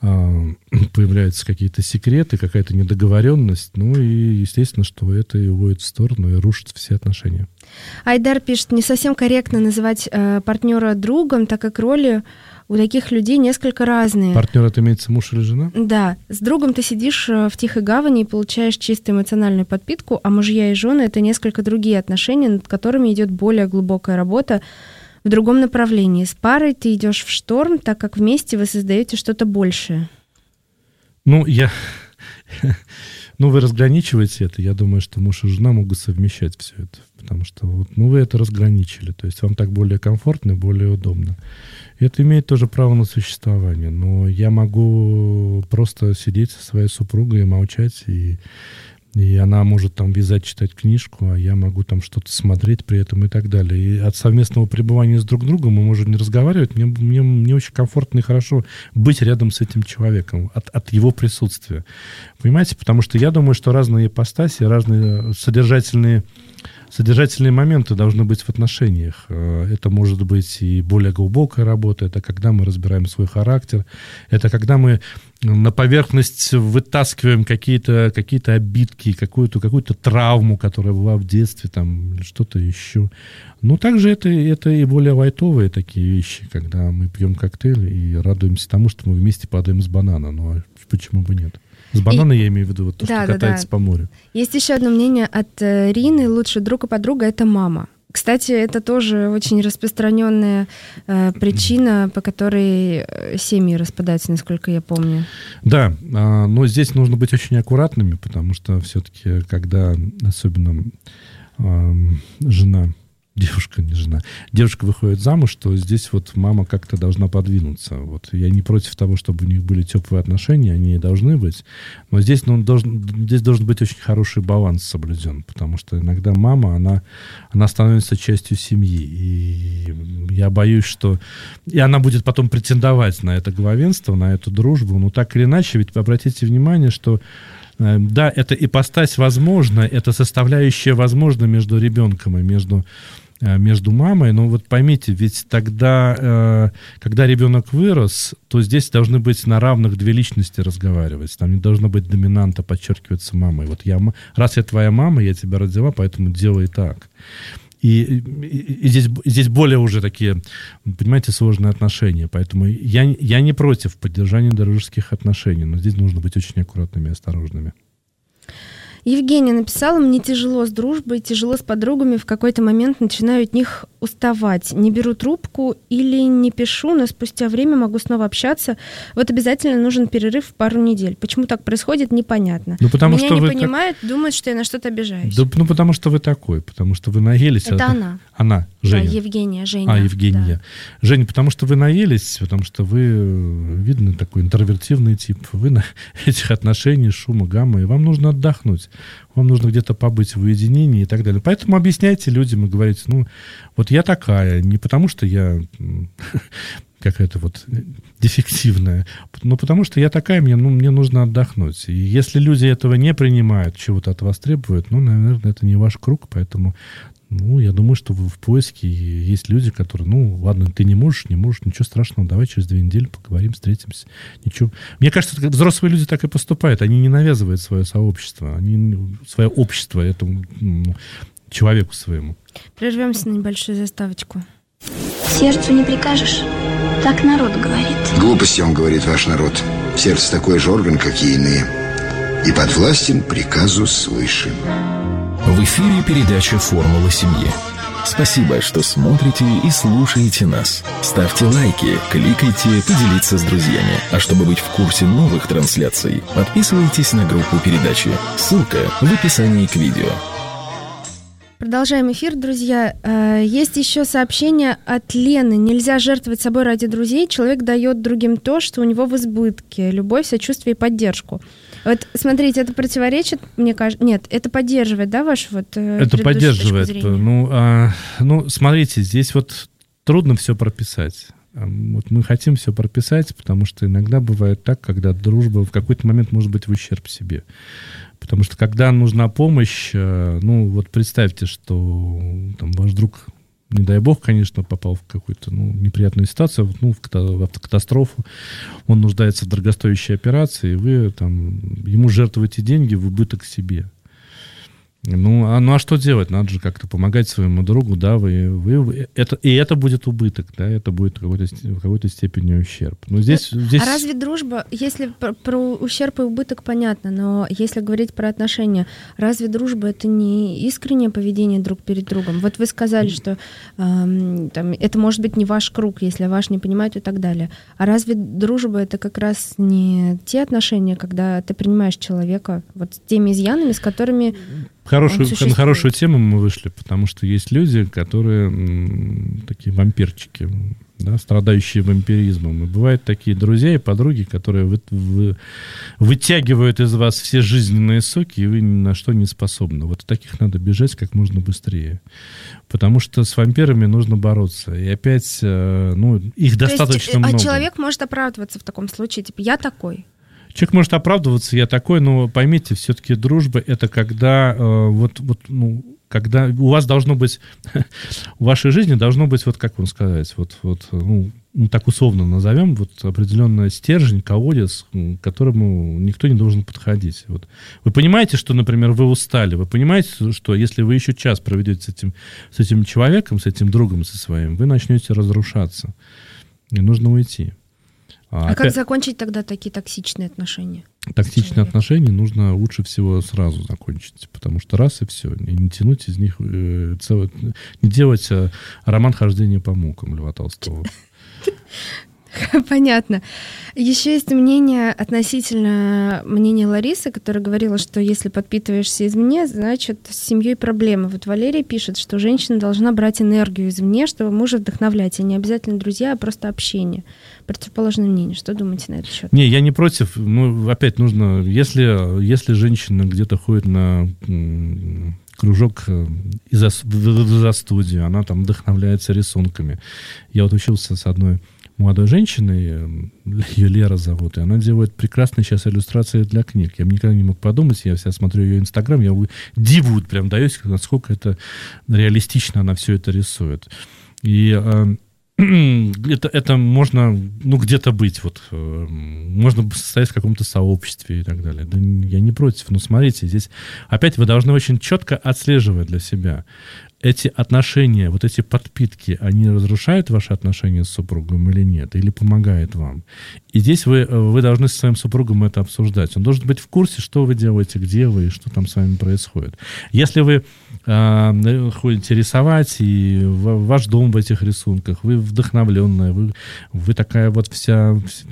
появляются какие-то секреты, какая-то недоговоренность, ну и естественно, что это и уводит в сторону и рушит все отношения. Айдар пишет, не совсем корректно называть партнера другом, так как роли у таких людей несколько разные. Партнер — это имеется муж или жена? Да. С другом ты сидишь в тихой гавани и получаешь чисто эмоциональную подпитку, а мужья и жены — это несколько другие отношения, над которыми идет более глубокая работа в другом направлении. С парой ты идешь в шторм, так как вместе вы создаете что-то большее. Ну, Ну, вы разграничиваете это. Я думаю, что муж и жена могут совмещать все это. Потому что вот, ну, вы это разграничили. То есть вам так более комфортно и более удобно. И это имеет тоже право на существование. Но я могу просто сидеть со своей супругой и молчать, и она может там вязать, читать книжку, а я могу там что-то смотреть при этом и так далее. И от совместного пребывания с друг другом мы можем не разговаривать. Мне очень комфортно и хорошо быть рядом с этим человеком, от его присутствия. Понимаете? Потому что я думаю, что разные ипостаси, разные содержательные моменты должны быть в отношениях. Это может быть и более глубокая работа, это когда мы разбираем свой характер, это когда мы на поверхность вытаскиваем какие-то обидки, какую-то травму, которая была в детстве, там, или что-то еще. Но также это и более лайтовые такие вещи, когда мы пьем коктейль и радуемся тому, что мы вместе падаем с банана. Ну, а почему бы нет? С банана я имею в виду, вот то, что катается по морю. Есть еще одно мнение от Рины. Лучший друг и подруга — это мама. Кстати, это тоже очень распространенная причина, по которой семьи распадаются, насколько я помню. Да, но здесь нужно быть очень аккуратными, потому что все-таки, когда особенно девушка выходит замуж, то здесь вот мама как-то должна подвинуться. Вот я не против того, чтобы у них были теплые отношения, они и должны быть, но здесь должен быть очень хороший баланс соблюден, потому что иногда мама, она становится частью семьи, и я боюсь, что и она будет потом претендовать на это главенство, на эту дружбу, но так или иначе, ведь обратите внимание, что да, это ипостась возможна, это составляющая возможна между ребенком и между мамой, но вот поймите, ведь тогда, когда ребенок вырос, то здесь должны быть на равных две личности разговаривать, там не должно быть доминанта, подчеркиваться мамой. Вот раз я твоя мама, я тебя родила, поэтому делай так. И здесь более уже такие, понимаете, сложные отношения. Поэтому я не против поддержания дружеских отношений, но здесь нужно быть очень аккуратными и осторожными. Евгения написала: мне тяжело с дружбой, тяжело с подругами, в какой-то момент начинаю от них уставать. Не беру трубку или не пишу, но спустя время могу снова общаться. Вот обязательно нужен перерыв в пару недель. Почему так происходит, непонятно. Меня не понимают, думают, что я на что-то обижаюсь. Да, потому что вы такой, потому что вы наелись. Это она. Она, Женя. Да, Женя. Евгения. Да. Женя, потому что вы наелись, потому что вы, видно, такой интровертивный тип. Вы на этих отношениях, шума, гамма, и вам нужно отдохнуть. Вам нужно где-то побыть в уединении и так далее. Поэтому объясняйте людям и говорите, вот я такая, не потому что я какая-то вот дефективная, но потому что я такая, мне нужно отдохнуть. И если люди этого не принимают, чего-то от вас требуют, наверное, это не ваш круг, поэтому я думаю, что вы в поиске, и есть люди, которые, ладно, ты не можешь, ничего страшного, давай через 2 недели поговорим, встретимся. Ничего. Мне кажется, взрослые люди так и поступают, они не навязывают свое сообщество, свое общество этому человеку своему. Прервемся на небольшую заставочку. Сердцу не прикажешь, так народ говорит. Глупости, он говорит, ваш народ. Сердце такой же орган, как и иные, и подвластен приказу свыше. В эфире передача «Формула семьи». Спасибо, что смотрите и слушаете нас. Ставьте лайки, кликайте «Поделиться с друзьями». А чтобы быть в курсе новых трансляций, подписывайтесь на группу передачи. Ссылка в описании к видео. Продолжаем эфир, друзья. Есть еще сообщение от Лены. Нельзя жертвовать собой ради друзей. Человек дает другим то, что у него в избытке. Любовь, сочувствие и поддержку. Вот смотрите, это противоречит, мне кажется... Нет, это поддерживает, да, ваш вот... Это поддерживает. Смотрите, здесь вот трудно все прописать. Вот мы хотим все прописать, потому что иногда бывает так, когда дружба в какой-то момент может быть в ущерб себе. Потому что когда нужна помощь, вот представьте, что там ваш друг, не дай бог, конечно, попал в какую-то неприятную ситуацию, в автокатастрофу, он нуждается в дорогостоящей операции, и вы там ему жертвуете деньги в убыток себе. А что делать? Надо же как-то помогать своему другу, да, это будет убыток, да, это будет в какой-то степени ущерб. Но здесь... А разве дружба, если про ущерб и убыток понятно, но если говорить про отношения, разве дружба — это не искреннее поведение друг перед другом? Вот вы сказали, что это может быть не ваш круг, если ваш не понимают и так далее. А разве дружба — это как раз не те отношения, когда ты принимаешь человека вот с теми изъянами, с которыми... На хорошую тему мы вышли, потому что есть люди, которые такие вампирчики, да, страдающие вампиризмом. И бывают такие друзья и подруги, которые вытягивают из вас все жизненные соки, и вы ни на что не способны. Вот таких надо бежать как можно быстрее. Потому что с вампирами нужно бороться. И опять, их достаточно много. А человек может оправдываться в таком случае, типа, я такой. Человек может оправдываться, я такой, но поймите, все-таки дружба — это когда когда у вас должно быть, в вашей жизни должно быть, вот как вам сказать, так условно назовем, вот определенный стержень, колодец, к которому никто не должен подходить. Вот. Вы понимаете, что, например, вы устали, вы понимаете, что если вы еще час проведете с этим человеком, с этим другом со своим, вы начнете разрушаться, и нужно уйти. Как закончить тогда такие токсичные отношения? Токсичные отношения нужно лучше всего сразу закончить, потому что раз и все, и не тянуть из них не делать роман хождения по мукам Льва Толстого. Понятно. Еще есть мнение относительно мнения Ларисы, которая говорила, что если подпитываешься извне, значит, с семьей проблемы. Вот Валерий пишет, что женщина должна брать энергию извне, чтобы мужа вдохновлять, и не обязательно друзья, а просто общение. Противоположное мнение. Что думаете на этот счет? Не, я не против. Опять нужно, если женщина где-то ходит на кружок за студию, она там вдохновляется рисунками. Я вот учился с одной молодой женщиной, ее Лера зовут, и она делает прекрасные сейчас иллюстрации для книг. Я бы никогда не мог подумать, я всегда смотрю ее Инстаграм, я диву прям даюсь, насколько это реалистично она все это рисует. И это можно, где-то быть, можно состоять в каком-то сообществе и так далее. Да, я не против, но смотрите, здесь опять вы должны очень четко отслеживать для себя. Эти отношения, эти подпитки, они разрушают ваши отношения с супругом или нет? Или помогают вам? И здесь вы должны со своим супругом это обсуждать. Он должен быть в курсе, что вы делаете, где вы, и что там с вами происходит. Если вы ходите рисовать, и ваш дом в этих рисунках, вы вдохновленная, вы такая вся,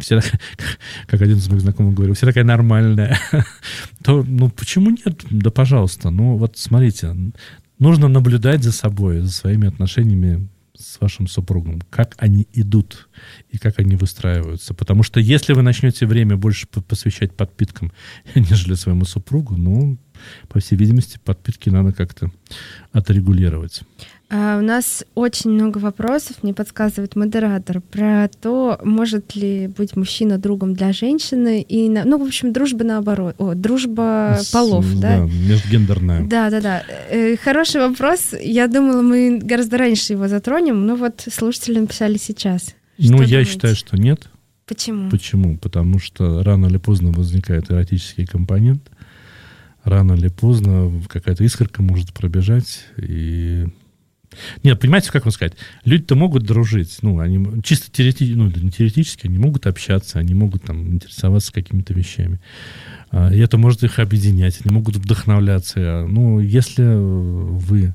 как один из моих знакомых говорил, вся такая нормальная, то, почему нет? Да, пожалуйста. Смотрите, нужно наблюдать за собой, за своими отношениями с вашим супругом, как они идут и как они выстраиваются. Потому что если вы начнете время больше посвящать подпиткам, нежели своему супругу, по всей видимости, подпитки надо как-то отрегулировать. У нас очень много вопросов, мне подсказывает модератор, про то, может ли быть мужчина другом для женщины, и, в общем, дружба наоборот, дружба полов, да? Да, межгендерная. Да. Хороший вопрос, я думала, мы гораздо раньше его затронем, но слушатели написали сейчас. Я считаю, что нет. Почему? Почему? Потому что рано или поздно возникает эротический компонент, рано или поздно какая-то искорка может пробежать, и... Нет, понимаете, как вам сказать? Люди-то могут дружить, они чисто теоретически, они могут общаться, они могут интересоваться какими-то вещами. И это может их объединять, они могут вдохновляться. Если вы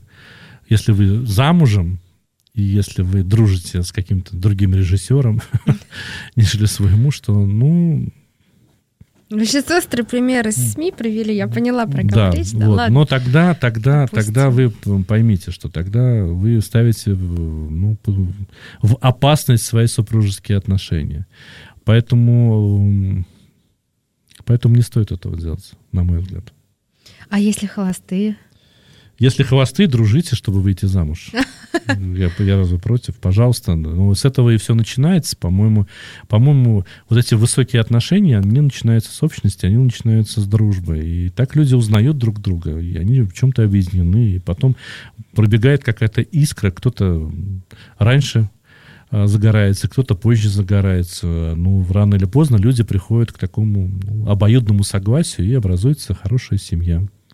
замужем, и если вы дружите с каким-то другим режиссером, нежели свой муж, то, Вы сейчас острые примеры с СМИ привели, я поняла, про кого речь. Да, ладно. Но тогда вы поймите, что тогда вы ставите в опасность свои супружеские отношения. Поэтому не стоит этого делать, на мой взгляд. А если холостые? Если холостые, дружите, чтобы выйти замуж. Я разве против? Пожалуйста. С этого и все начинается. По-моему, эти высокие отношения, они начинаются с общности, они начинаются с дружбы. И так люди узнают друг друга, и они в чем-то объединены. И потом пробегает какая-то искра, кто-то раньше загорается, кто-то позже загорается. Рано или поздно люди приходят к такому обоюдному согласию, и образуется хорошая семья,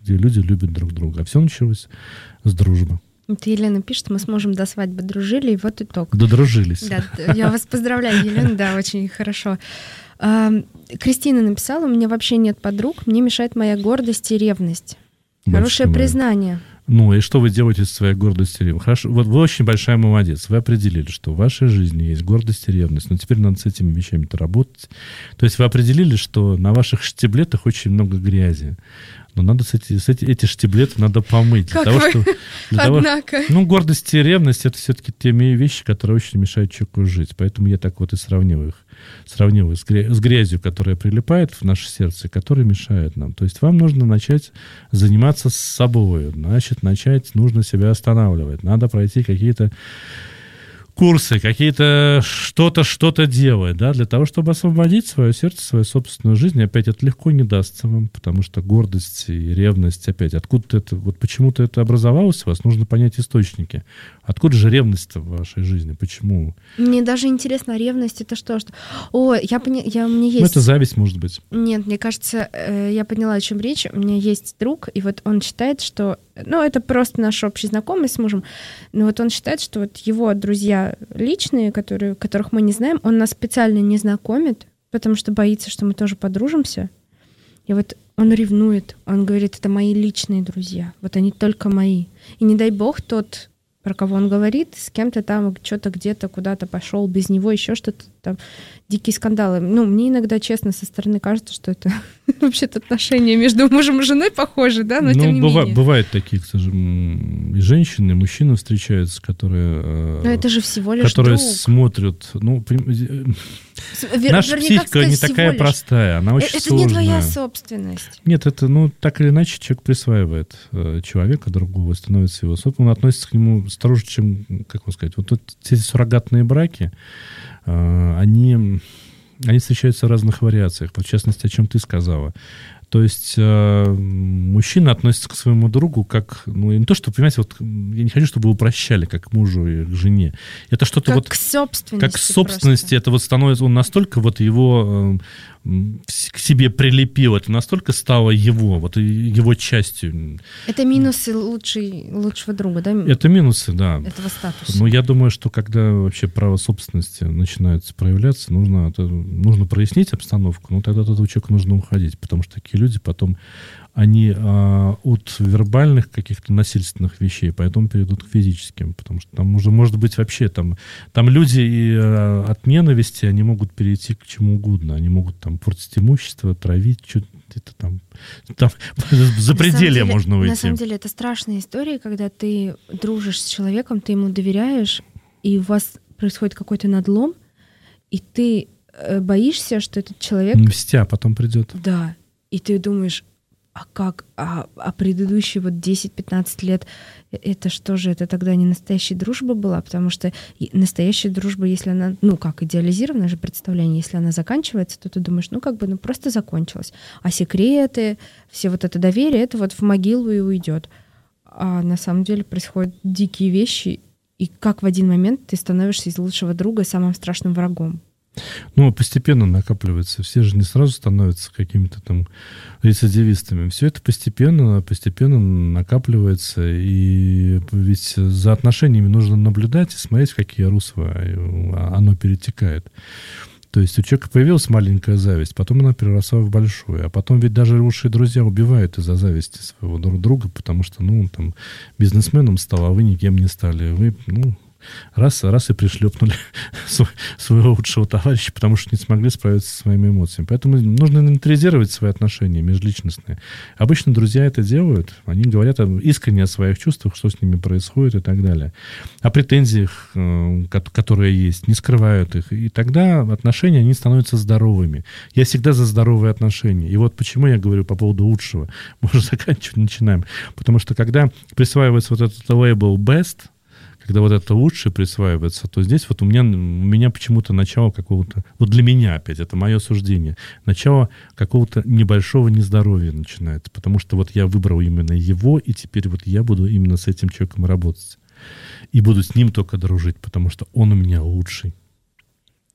где люди любят друг друга. А все началось с дружбы. Вот Елена пишет, мы с мужем до свадьбы дружили, и вот итог. Додружились. Да, я вас поздравляю, Елена, да, очень хорошо. Кристина написала, у меня вообще нет подруг, мне мешает моя гордость и ревность. Хорошее признание. Ну, и что вы делаете со своей гордостью и ревностью? Хорошо, вот вы очень большая молодец. Вы определили, что в вашей жизни есть гордость и ревность, но теперь надо с этими вещами-то работать. То есть вы определили, что на ваших штиблетах очень много грязи. Но надо эти штиблеты надо помыть. Однако. Гордость и ревность — это все-таки те вещи, которые очень мешают человеку жить. Поэтому я так вот и сравниваю их. Сравниваю с грязью, которая прилипает в наше сердце, и которая мешает нам. То есть вам нужно начать заниматься с собой. Значит, нужно себя останавливать. Надо пройти какие-то курсы, какие-то что-то делать, да, для того, чтобы освободить свое сердце, свою собственную жизнь. И опять это легко не дастся вам, потому что гордость и ревность, опять, откуда-то это, вот почему-то это образовалось у вас, нужно понять источники. Откуда же ревность-то в вашей жизни? Почему? Мне даже интересно, ревность это что? О, у меня есть... Ну, это зависть, может быть. Нет, мне кажется, я поняла, о чем речь. У меня есть друг, и вот он считает, что... Ну, это просто наш общий знакомый с мужем. Но вот он считает, что вот его друзья личные, которых мы не знаем, он нас специально не знакомит, потому что боится, что мы тоже подружимся. И вот он ревнует. Он говорит, это мои личные друзья. Вот они только мои. И не дай бог тот, про кого он говорит, с кем-то там что-то где-то куда-то пошел, без него еще что-то там, дикие скандалы. Ну, мне иногда, честно, со стороны кажется, что это вообще-то отношения между мужем и женой похожи, да, но тем не менее. Бывают такие, к сожалению, и женщины, и мужчины встречаются, которые... Но это же всего лишь которые друг. Смотрят... Наша психика не такая простая, она очень сложная. Это не твоя собственность. Нет, это, так или иначе, человек присваивает человека другого, становится его собственным, он относится к нему строже, чем, как вам сказать, вот эти суррогатные браки, они встречаются в разных вариациях, в частности, о чем ты сказала. То есть мужчина относится к своему другу как, не то, что, понимаете, вот я не хочу, чтобы вы упрощали как к мужу и к жене. Это что-то как вот... к собственности. Как к собственности. Это вот становится, он настолько вот его к себе прилепил, это настолько стало его, вот его частью. Это минусы лучшего друга, да? Это минусы, да. Этого статуса. Но я думаю, что когда вообще право собственности начинается проявляться, нужно прояснить обстановку, но тогда от этого человека нужно уходить, потому что такие люди потом, они от вербальных каких-то насильственных вещей поэтому перейдут к физическим, потому что там уже может быть вообще там люди и от ненависти они могут перейти к чему угодно, они могут там портить имущество, травить, что-то там за пределе можно уйти. На самом деле это страшная история, когда ты дружишь с человеком, ты ему доверяешь, и у вас происходит какой-то надлом, и ты боишься, что этот человек... Мстя потом придет. Да, и ты думаешь, а как? А предыдущие вот 10-15 лет, это что же, это тогда не настоящая дружба была? Потому что настоящая дружба, если она, идеализированное же представление, если она заканчивается, то ты думаешь, просто закончилась. А секреты, все вот это доверие, это вот в могилу и уйдет. А на самом деле происходят дикие вещи, и как в один момент ты становишься из лучшего друга самым страшным врагом. Постепенно накапливается. Все же не сразу становятся какими-то там рецидивистами. Все это постепенно накапливается. И ведь за отношениями нужно наблюдать и смотреть, в какие русла оно перетекает. То есть у человека появилась маленькая зависть, потом она переросла в большую. А потом ведь даже лучшие друзья убивают из-за зависти своего друга, потому что, он там бизнесменом стал, а вы никем не стали. Вы, раз и пришлепнули своего лучшего товарища, потому что не смогли справиться со своими эмоциями. Поэтому нужно инвентаризировать свои отношения межличностные. Обычно друзья это делают. Они говорят искренне о своих чувствах, что с ними происходит и так далее. О претензиях, которые есть, не скрывают их. И тогда отношения, они становятся здоровыми. Я всегда за здоровые отношения. И вот почему я говорю по поводу лучшего. Мы уже заканчивать начинаем. Потому что когда присваивается вот этот лейбл best, когда вот это лучшее присваивается, то здесь вот у меня почему-то начало какого-то, вот для меня опять, это мое суждение, начало какого-то небольшого нездоровья начинается, потому что вот я выбрал именно его, и теперь вот я буду именно с этим человеком работать. И буду с ним только дружить, потому что он у меня лучший.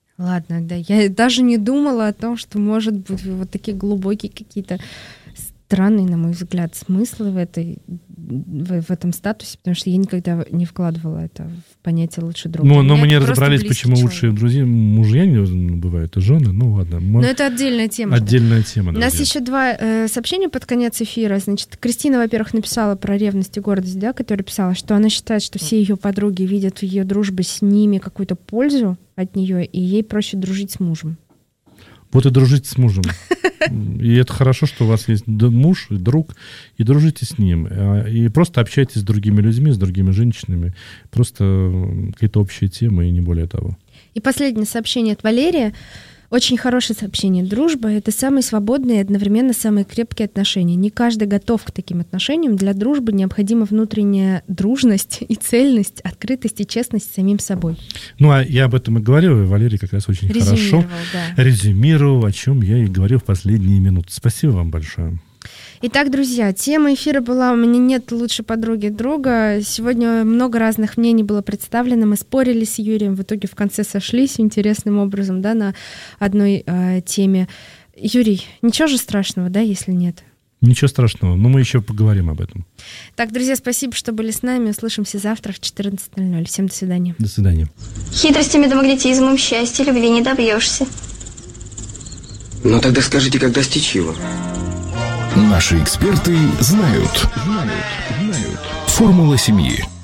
Ладно, да, я даже не думала о том, что может быть вот такие глубокие какие-то странный, на мой взгляд, смысл в этом статусе, потому что я никогда не вкладывала это в понятие «лучший друг». Но мы не разобрались, почему лучшие друзья, мужья не бывают, и жены, ну ладно. Но это отдельная тема. Отдельная тема, У нас еще 2 сообщения под конец эфира. Значит, Кристина, во-первых, написала про ревность и гордость, да, которая писала, что она считает, что все ее подруги видят в ее дружбе с ними какую-то пользу от нее, и ей проще дружить с мужем. Вот и дружите с мужем. И это хорошо, что у вас есть муж, друг, и дружите с ним. И просто общайтесь с другими людьми, с другими женщинами. Просто какие-то общие темы, и не более того. И последнее сообщение от Валерия. Очень хорошее сообщение. Дружба — это самые свободные и одновременно самые крепкие отношения. Не каждый готов к таким отношениям. Для дружбы необходима внутренняя дружность и цельность, открытость и честность с самим собой. Ну, а я об этом и говорил, и Валерий как раз очень хорошо резюмировал, о чем я и говорил в последние минуты. Спасибо вам большое. Итак, друзья, тема эфира была «У меня нет лучшей подруги друга». Сегодня много разных мнений было представлено. Мы спорили с Юрием, в итоге в конце сошлись интересным образом, да, на одной теме. Юрий, ничего же страшного, да, если нет? Ничего страшного, но мы еще поговорим об этом. Так, друзья, спасибо, что были с нами. Услышимся завтра в 14:00. Всем до свидания. До свидания. Хитростями да магнетизмом счастья любви не добьешься. Ну тогда скажите, как достичь его? Наши эксперты знают. Формула семьи.